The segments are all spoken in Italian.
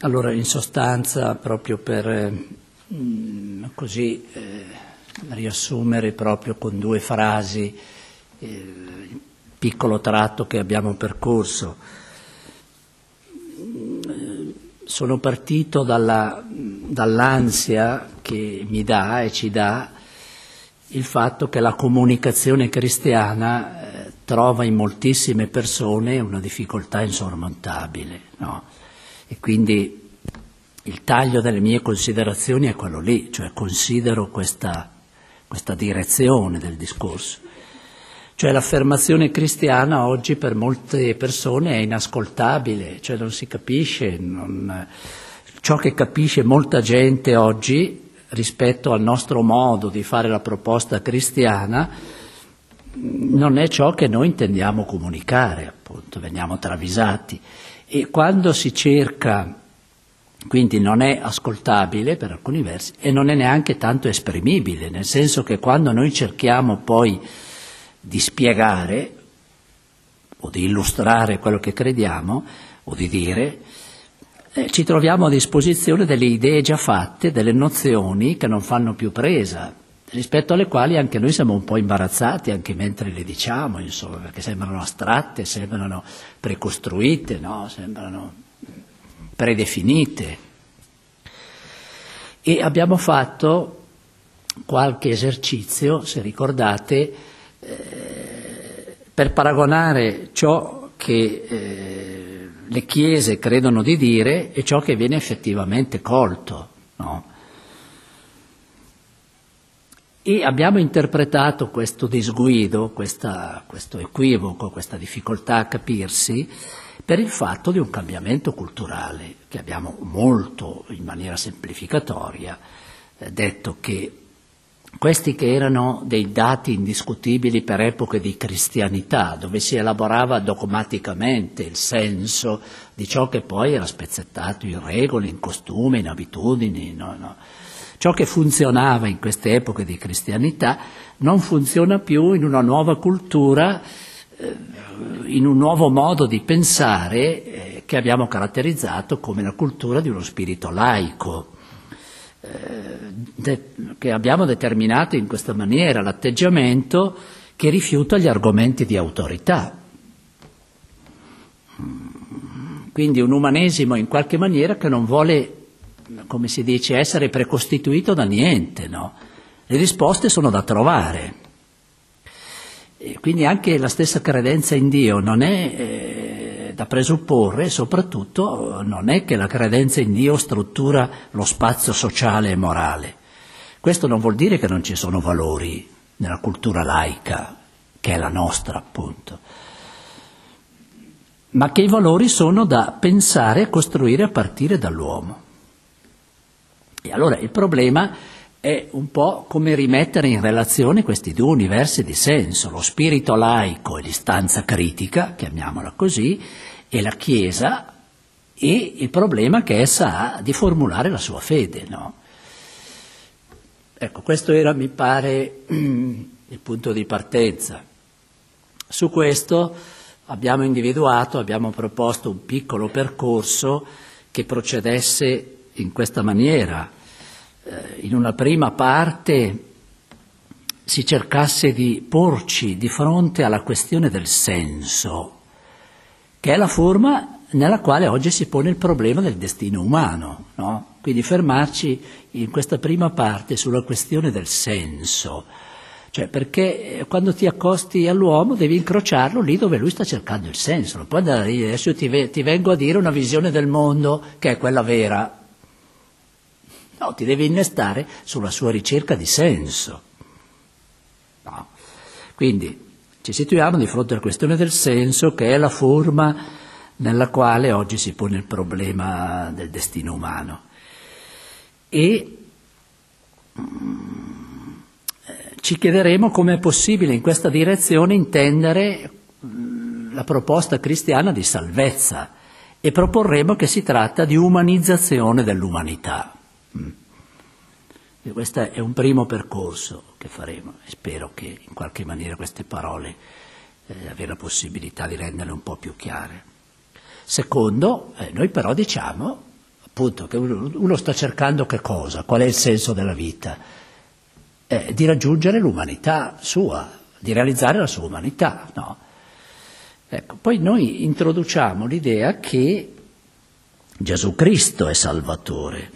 Allora, in sostanza, proprio per riassumere proprio con due frasi il piccolo tratto che abbiamo percorso, sono partito dall'ansia che mi dà e ci dà il fatto che la comunicazione cristiana trova in moltissime persone una difficoltà insormontabile, no? E quindi il taglio delle mie considerazioni è quello lì, cioè considero questa direzione del discorso. Cioè l'affermazione cristiana oggi per molte persone è inascoltabile, cioè non si capisce, ciò che capisce molta gente oggi rispetto al nostro modo di fare la proposta cristiana non è ciò che noi intendiamo comunicare, appunto, veniamo travisati. E quando si cerca, quindi non è ascoltabile per alcuni versi e non è neanche tanto esprimibile, nel senso che quando noi cerchiamo poi di spiegare o di illustrare quello che crediamo o di dire, ci troviamo a disposizione delle idee già fatte, delle nozioni che non fanno più presa, rispetto alle quali anche noi siamo un po' imbarazzati anche mentre le diciamo, insomma, perché sembrano astratte, sembrano precostruite, no? Sembrano predefinite. E abbiamo fatto qualche esercizio, se ricordate, per paragonare ciò che le chiese credono di dire e ciò che viene effettivamente colto, no? E abbiamo interpretato questo disguido, questo equivoco, questa difficoltà a capirsi per il fatto di un cambiamento culturale che abbiamo molto, in maniera semplificatoria, detto che questi che erano dei dati indiscutibili per epoche di cristianità, dove si elaborava dogmaticamente il senso di ciò che poi era spezzettato in regole, in costume, in abitudini, ciò che funzionava in queste epoche di cristianità non funziona più in una nuova cultura, in un nuovo modo di pensare che abbiamo caratterizzato come la cultura di uno spirito laico, che abbiamo determinato in questa maniera l'atteggiamento che rifiuta gli argomenti di autorità. Quindi un umanesimo in qualche maniera che non vuole, come si dice, essere precostituito da niente, no? Le risposte sono da trovare. E quindi anche la stessa credenza in Dio non è da presupporre, soprattutto non è che la credenza in Dio struttura lo spazio sociale e morale. Questo non vuol dire che non ci sono valori nella cultura laica, che è la nostra, appunto, ma che i valori sono da pensare e costruire a partire dall'uomo. E allora il problema è un po' come rimettere in relazione questi due universi di senso, lo spirito laico e l'istanza critica, chiamiamola così, e la Chiesa, e il problema che essa ha di formulare la sua fede, no? Ecco, questo era, mi pare, il punto di partenza. Su questo abbiamo proposto un piccolo percorso che procedesse in questa maniera. In una prima parte si cercasse di porci di fronte alla questione del senso, che è la forma nella quale oggi si pone il problema del destino umano, no? Quindi fermarci in questa prima parte sulla questione del senso, cioè perché quando ti accosti all'uomo devi incrociarlo lì dove lui sta cercando il senso, non puoi andare a dire adesso ti vengo a dire una visione del mondo che è quella vera. No, ti devi innestare sulla sua ricerca di senso. No. Quindi ci situiamo di fronte alla questione del senso, che è la forma nella quale oggi si pone il problema del destino umano. E ci chiederemo come è possibile in questa direzione intendere la proposta cristiana di salvezza e proporremo che si tratta di umanizzazione dell'umanità. E questo è un primo percorso che faremo e spero che in qualche maniera queste parole avere la possibilità di renderle un po' più chiare. Secondo, noi però diciamo appunto, che uno sta cercando che cosa? Qual è il senso della vita? Di raggiungere l'umanità sua, di realizzare la sua umanità, no? Ecco, poi noi introduciamo l'idea che Gesù Cristo è Salvatore.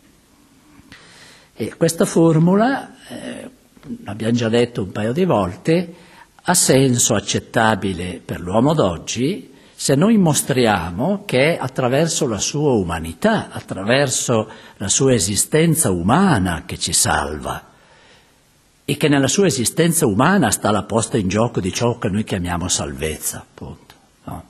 E questa formula, l'abbiamo già detto un paio di volte, ha senso accettabile per l'uomo d'oggi se noi mostriamo che è attraverso la sua umanità, attraverso la sua esistenza umana che ci salva e che nella sua esistenza umana sta la posta in gioco di ciò che noi chiamiamo salvezza, appunto, no?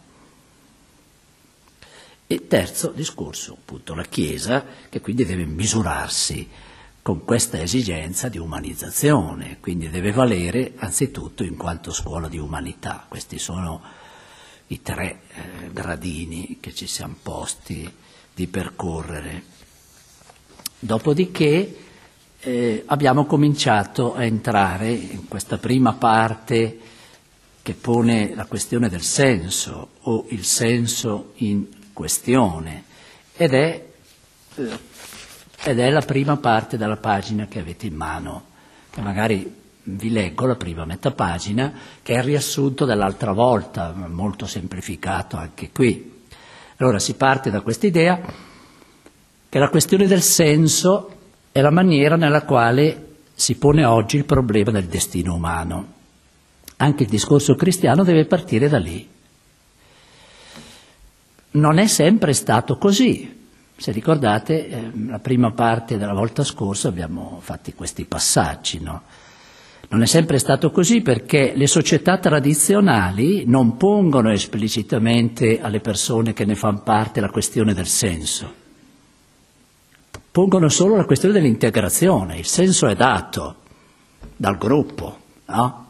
E terzo discorso, appunto, la Chiesa, che quindi deve misurarsi con questa esigenza di umanizzazione, quindi deve valere anzitutto in quanto scuola di umanità. Questi sono i tre gradini che ci siamo posti di percorrere. Dopodiché abbiamo cominciato a entrare in questa prima parte che pone la questione del senso o il senso in questione ed è la prima parte della pagina che avete in mano, che magari vi leggo la prima metà pagina, che è il riassunto dell'altra volta, molto semplificato anche qui. Allora si parte da questa idea che la questione del senso è la maniera nella quale si pone oggi il problema del destino umano. Anche il discorso cristiano deve partire da lì. Non è sempre stato così. Se ricordate, la prima parte della volta scorsa abbiamo fatto questi passaggi, no? Non è sempre stato così perché le società tradizionali non pongono esplicitamente alle persone che ne fanno parte la questione del senso. Pongono solo la questione dell'integrazione. Il senso è dato dal gruppo, no?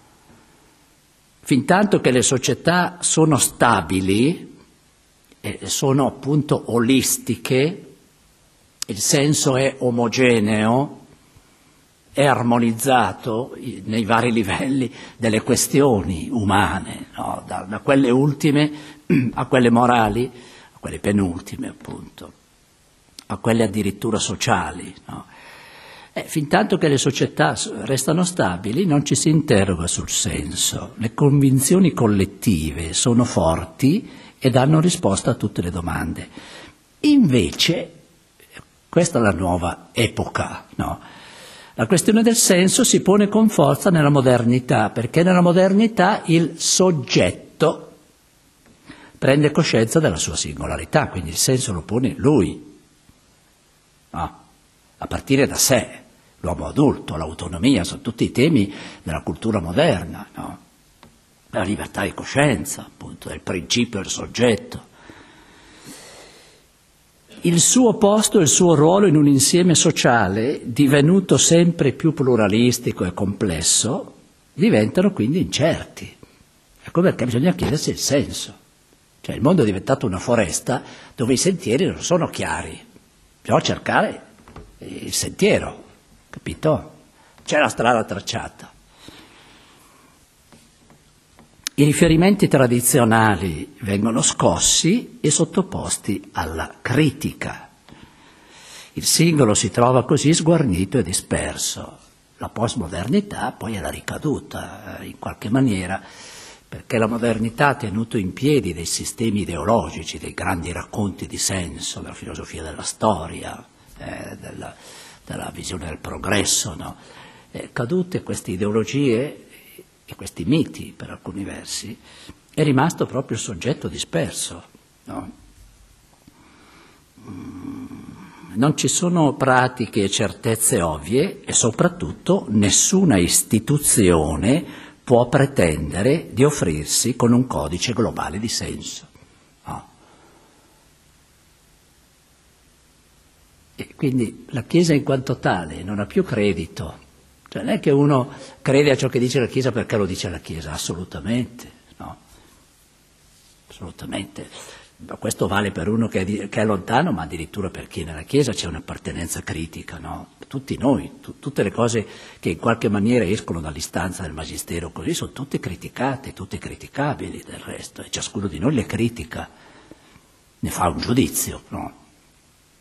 Fintanto che le società sono stabili, sono appunto olistiche, il senso è omogeneo, è armonizzato nei vari livelli delle questioni umane, no? Da quelle ultime a quelle morali, a quelle penultime appunto, a quelle addirittura sociali, no? Fintanto che le società restano stabili non ci si interroga sul senso, le convinzioni collettive sono forti e danno risposta a tutte le domande. Invece, questa è la nuova epoca, no? La questione del senso si pone con forza nella modernità, perché nella modernità il soggetto prende coscienza della sua singolarità, quindi il senso lo pone lui, no? A partire da sé, l'uomo adulto, l'autonomia, sono tutti i temi della cultura moderna, no? La libertà di coscienza, appunto, è il principio del soggetto. Il suo posto e il suo ruolo in un insieme sociale, divenuto sempre più pluralistico e complesso, diventano quindi incerti. Ecco perché bisogna chiedersi il senso. Cioè il mondo è diventato una foresta dove i sentieri non sono chiari. Bisogna cercare il sentiero, capito? C'è la strada tracciata. I riferimenti tradizionali vengono scossi e sottoposti alla critica. Il singolo si trova così sguarnito e disperso. La postmodernità poi è la ricaduta, in qualche maniera, perché la modernità ha tenuto in piedi dei sistemi ideologici, dei grandi racconti di senso, della filosofia della storia, della visione del progresso, no? Cadute queste ideologie e questi miti, per alcuni versi, è rimasto proprio il soggetto disperso, no? Non ci sono pratiche e certezze ovvie e soprattutto nessuna istituzione può pretendere di offrirsi con un codice globale di senso, no? E quindi la Chiesa in quanto tale non ha più credito. Cioè non è che uno crede a ciò che dice la Chiesa perché lo dice la Chiesa, assolutamente, no? Assolutamente. Questo vale per uno che è lontano, ma addirittura per chi è nella Chiesa c'è un'appartenenza critica, no? Tutti noi, tutte le cose che in qualche maniera escono dall'istanza del Magistero così sono tutte criticate, tutte criticabili del resto, e ciascuno di noi le critica, ne fa un giudizio, no?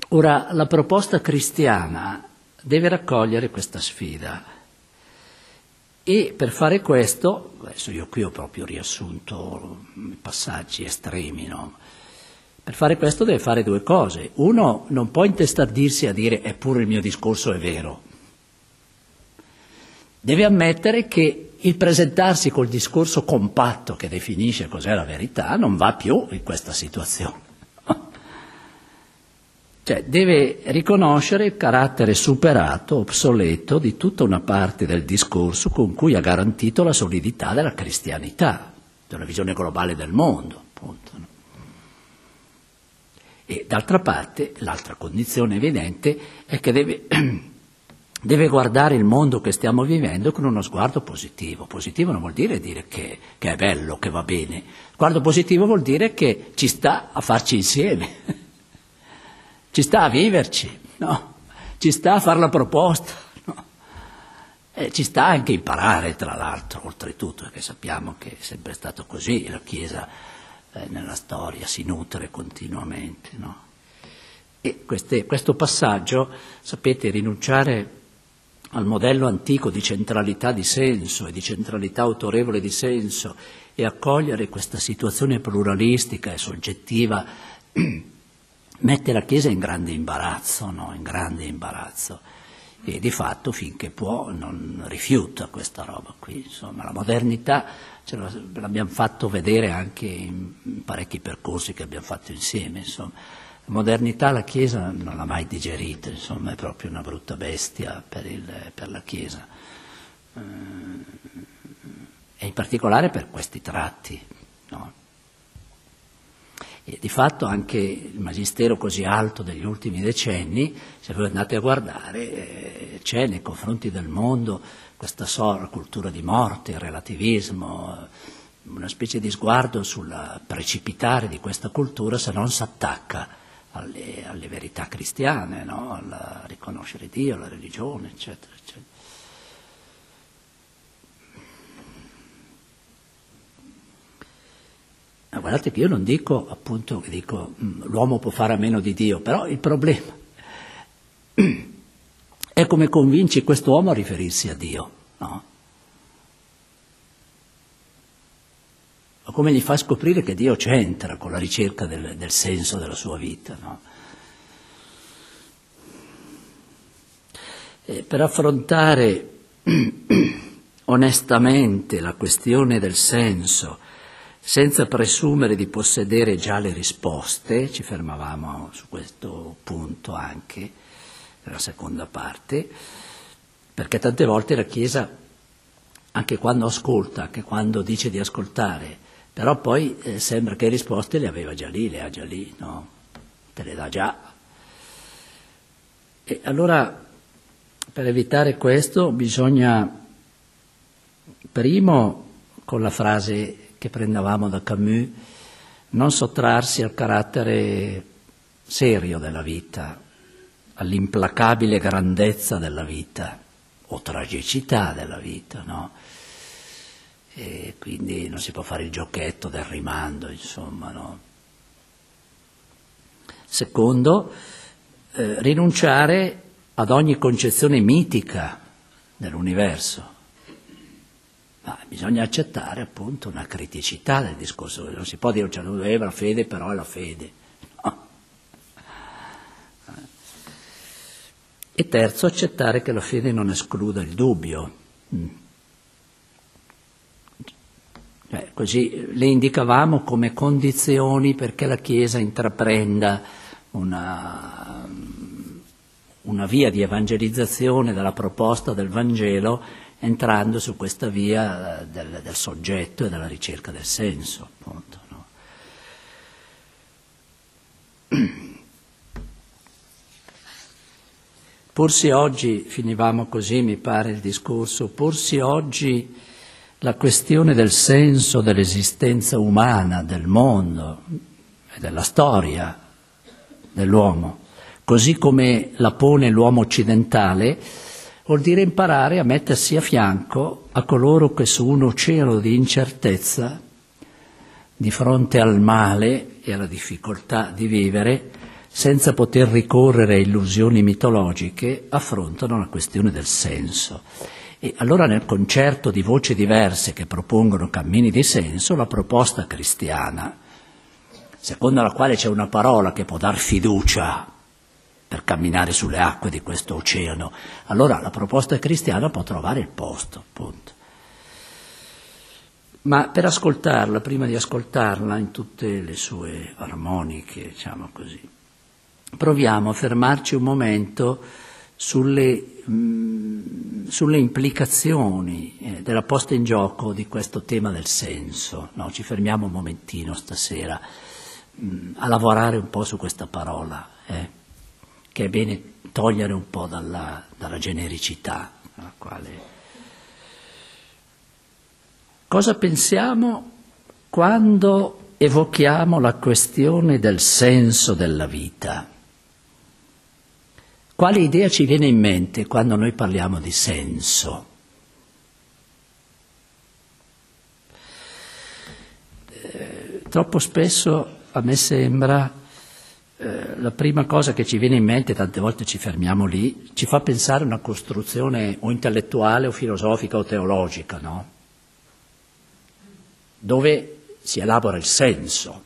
Ora, la proposta cristiana deve raccogliere questa sfida e per fare questo, adesso io qui ho proprio riassunto i passaggi estremi, no? Per fare questo deve fare due cose. Uno, non può intestardirsi a dire eppure il mio discorso è vero. Deve ammettere che il presentarsi col discorso compatto che definisce cos'è la verità non va più in questa situazione. Cioè, deve riconoscere il carattere superato, obsoleto di tutta una parte del discorso con cui ha garantito la solidità della cristianità, della visione globale del mondo, appunto. No? E d'altra parte, l'altra condizione evidente è che deve guardare il mondo che stiamo vivendo con uno sguardo positivo. Positivo non vuol dire che è bello, che va bene. Sguardo positivo vuol dire che ci sta a farci insieme. Ci sta a viverci, no? Ci sta a fare la proposta, no? E ci sta anche a imparare, tra l'altro, oltretutto, perché sappiamo che è sempre stato così, la Chiesa nella storia si nutre continuamente, no? E questo passaggio, sapete, rinunciare al modello antico di centralità di senso e di centralità autorevole di senso e accogliere questa situazione pluralistica e soggettiva mette la Chiesa in grande imbarazzo, no? In grande imbarazzo. E di fatto, finché può, non rifiuta questa roba qui. Insomma, la modernità l'abbiamo fatto vedere anche in parecchi percorsi che abbiamo fatto insieme. Insomma, la modernità la Chiesa non l'ha mai digerita, insomma, è proprio una brutta bestia per la Chiesa. E in particolare per questi tratti, no? E di fatto anche il magistero così alto degli ultimi decenni, se voi andate a guardare, c'è nei confronti del mondo questa cultura di morte, il relativismo, una specie di sguardo sul precipitare di questa cultura se non si attacca alle verità cristiane, no? Al riconoscere Dio, alla religione, eccetera, eccetera. Guardate che io non dico, appunto, l'uomo può fare a meno di Dio, però il problema è come convinci quest'uomo a riferirsi a Dio, no? O come gli fa scoprire che Dio c'entra con la ricerca del senso della sua vita, no? E per affrontare onestamente la questione del senso, senza presumere di possedere già le risposte, ci fermavamo su questo punto anche nella seconda parte, perché tante volte la Chiesa, anche quando ascolta, anche quando dice di ascoltare, però poi sembra che le risposte le aveva già lì, le ha già lì, no? Te le dà già. E allora, per evitare questo, bisogna, primo, con la frase che prendevamo da Camus, non sottrarsi al carattere serio della vita, all'implacabile grandezza della vita o tragicità della vita, no? E quindi non si può fare il giochetto del rimando, insomma, no? Secondo, rinunciare ad ogni concezione mitica dell'universo. Ma bisogna accettare appunto una criticità del discorso, non si può dire cioè, la fede però è la fede, no? E terzo, accettare che la fede non escluda il dubbio. Così le indicavamo come condizioni perché la Chiesa intraprenda una via di evangelizzazione dalla proposta del Vangelo, entrando su questa via del soggetto e della ricerca del senso, appunto, no? Porsi oggi, finivamo così mi pare il discorso, porsi oggi la questione del senso dell'esistenza umana, del mondo e della storia dell'uomo, così come la pone l'uomo occidentale, vuol dire imparare a mettersi a fianco a coloro che su un oceano di incertezza, di fronte al male e alla difficoltà di vivere, senza poter ricorrere a illusioni mitologiche, affrontano la questione del senso. E allora nel concerto di voci diverse che propongono cammini di senso, la proposta cristiana, secondo la quale c'è una parola che può dar fiducia per camminare sulle acque di questo oceano, allora la proposta cristiana può trovare il posto, appunto. Ma per ascoltarla, prima di ascoltarla in tutte le sue armoniche, diciamo così, proviamo a fermarci un momento sulle implicazioni della posta in gioco di questo tema del senso. No, ci fermiamo un momentino stasera a lavorare un po' su questa parola, che è bene togliere un po' dalla genericità, alla quale... Cosa pensiamo quando evochiamo la questione del senso della vita? Quale idea ci viene in mente quando noi parliamo di senso? Troppo spesso a me sembra la prima cosa che ci viene in mente, tante volte ci fermiamo lì, ci fa pensare a una costruzione o intellettuale o filosofica o teologica, no? Dove si elabora il senso.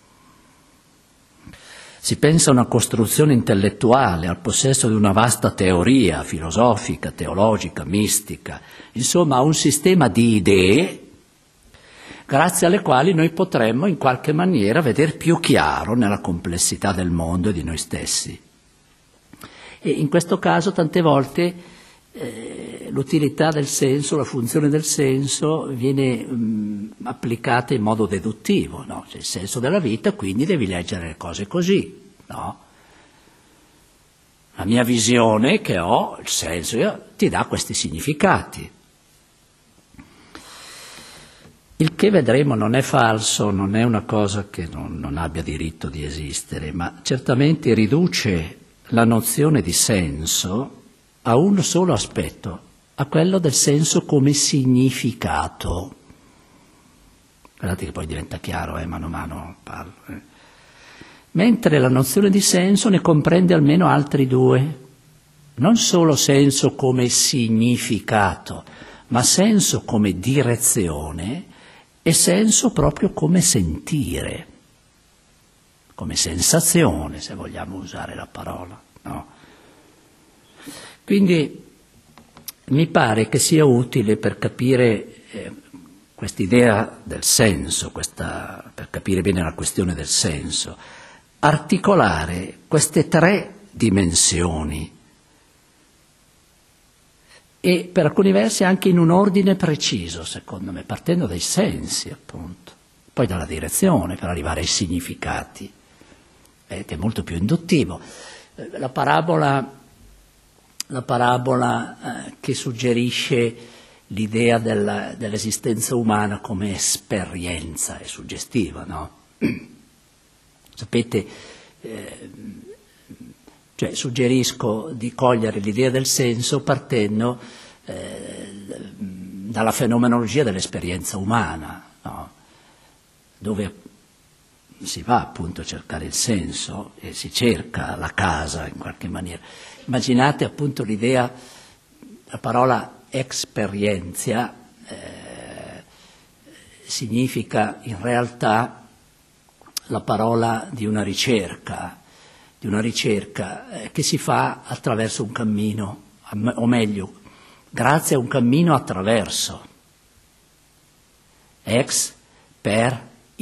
Si pensa a una costruzione intellettuale, al possesso di una vasta teoria filosofica, teologica, mistica, insomma a un sistema di idee grazie alle quali noi potremmo in qualche maniera vedere più chiaro nella complessità del mondo e di noi stessi. E in questo caso tante volte l'utilità del senso, la funzione del senso viene applicata in modo deduttivo, no? C'è il senso della vita, quindi devi leggere le cose così, no? La mia visione che ho, il senso, ti dà questi significati. Il che vedremo non è falso, non è una cosa che non abbia diritto di esistere, ma certamente riduce la nozione di senso a un solo aspetto, a quello del senso come significato. Guardate che poi diventa chiaro, mano a mano parlo. Mentre la nozione di senso ne comprende almeno altri due, non solo senso come significato, ma senso come direzione e senso proprio come sentire, come sensazione, se vogliamo usare la parola, no? Quindi mi pare che sia utile per capire quest'idea del senso, per capire bene la questione del senso, articolare queste tre dimensioni e per alcuni versi anche in un ordine preciso, secondo me, partendo dai sensi, appunto, poi dalla direzione per arrivare ai significati, che è molto più induttivo. La parabola che suggerisce l'idea dell'esistenza umana come esperienza è suggestiva, no? Sapete, cioè suggerisco di cogliere l'idea del senso partendo dalla fenomenologia dell'esperienza umana, no? Dove si va appunto a cercare il senso e si cerca la casa in qualche maniera. Immaginate appunto l'idea, la parola esperienza significa in realtà la parola di una ricerca che si fa attraverso un cammino, o meglio, grazie a un cammino attraverso. Ex per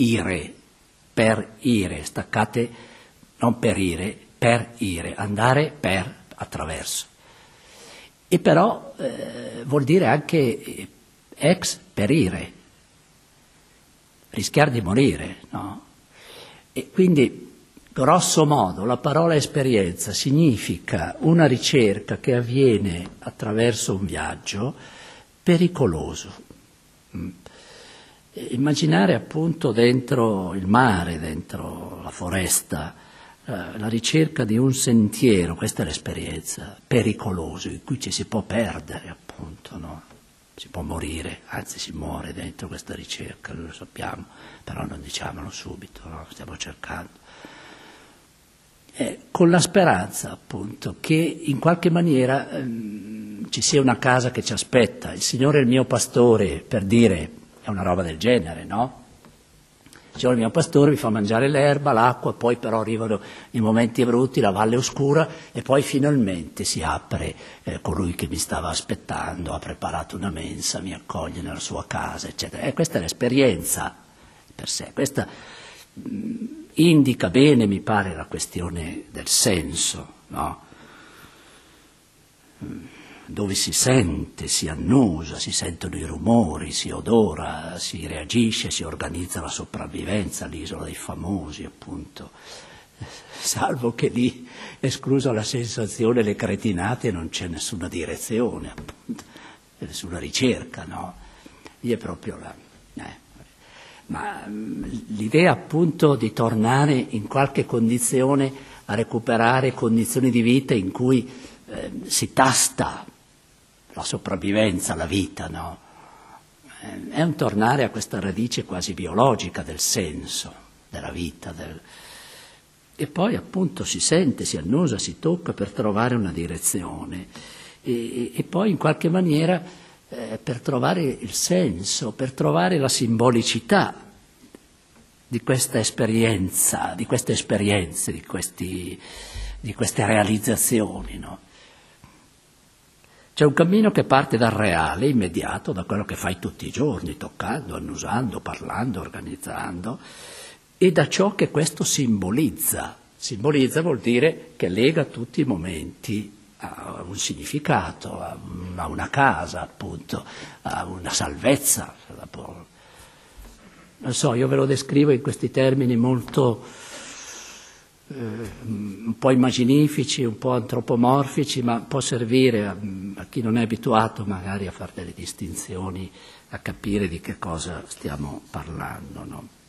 ire, staccate, non per ire, andare per attraverso. E però vuol dire anche ex perire, rischiare di morire, no? E quindi, grosso modo, la parola esperienza significa una ricerca che avviene attraverso un viaggio pericoloso. Immaginare appunto dentro il mare, dentro la foresta, la ricerca di un sentiero, questa è l'esperienza, pericoloso, in cui ci si può perdere appunto, no? Si può morire, anzi si muore dentro questa ricerca, noi lo sappiamo, però non diciamolo subito, no? Stiamo cercando. con la speranza appunto che in qualche maniera ci sia una casa che ci aspetta. Il Signore è il mio pastore, per dire, è una roba del genere, no? Il Signore è il mio pastore, mi fa mangiare l'erba, l'acqua, poi però arrivano i momenti brutti, la valle oscura, e poi finalmente si apre colui che mi stava aspettando, ha preparato una mensa, mi accoglie nella sua casa, eccetera. E questa è l'esperienza per sé. Questa indica bene, mi pare, la questione del senso, no? Dove si sente, si annusa, si sentono i rumori, si odora, si reagisce, si organizza la sopravvivenza, l'isola dei famosi, appunto. Salvo che lì, esclusa la sensazione, le cretinate, non c'è nessuna direzione, appunto, nessuna ricerca, no? Lì è proprio la... Ma l'idea appunto di tornare in qualche condizione a recuperare condizioni di vita in cui si tasta la sopravvivenza, la vita, no? È un tornare a questa radice quasi biologica del senso, della vita. E poi appunto si sente, si annusa, si tocca per trovare una direzione e poi in qualche maniera per trovare il senso, per trovare la simbolicità di questa esperienza, di queste esperienze, di queste realizzazioni, no? C'è un cammino che parte dal reale, immediato, da quello che fai tutti i giorni, toccando, annusando, parlando, organizzando, e da ciò che questo simbolizza. Simbolizza vuol dire che lega tutti i momenti a un significato, a una casa, appunto, a una salvezza. Non so, io ve lo descrivo in questi termini molto un po' immaginifici, un po' antropomorfici, ma può servire a chi non è abituato magari a fare delle distinzioni, a capire di che cosa stiamo parlando, no?